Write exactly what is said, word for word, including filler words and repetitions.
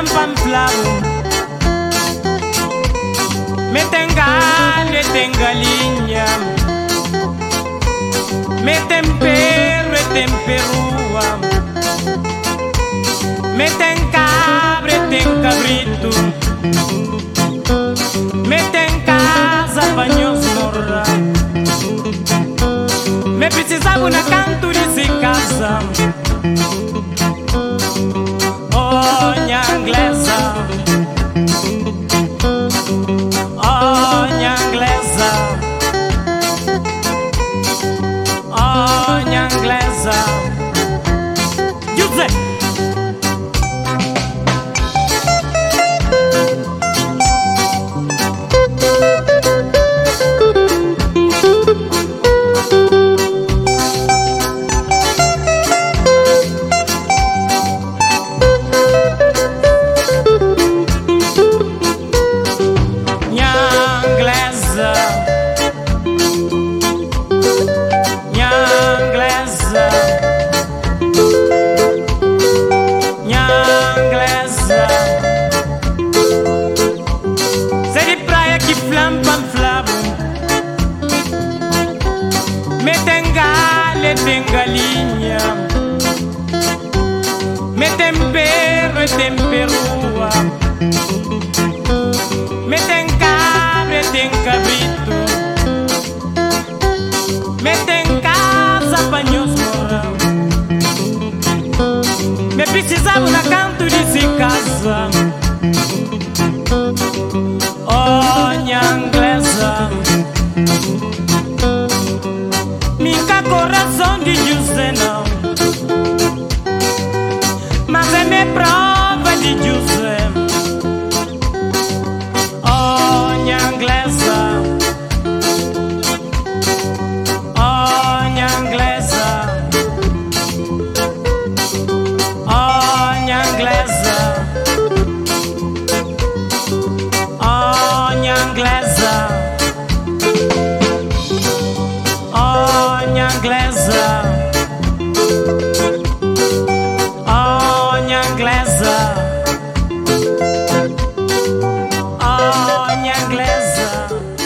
flam flavu. Me tengalho e tengalinha, me tempero e temperua, me tem cabra e tem cabrito, me tem casa pra nós morar. Me precisava na canto de casa. Oh, minha inglesa, oh, minha inglesa, oh, minha inglesa. José. Me tem galho e tem galinha, me tempero e temperua, me tem cabra e tem cabrito, me tem casa pra nós morar. Me precisava na canto de casa. Oh, minha inglesa, minha coração de José não, mas é minha prova de José. Oh, minha inglesa, oh, minha inglesa, oh, minha inglesa, oh, minha inglesa. Oh, minha inglesa, oh, minha inglesa, oh, minha inglesa.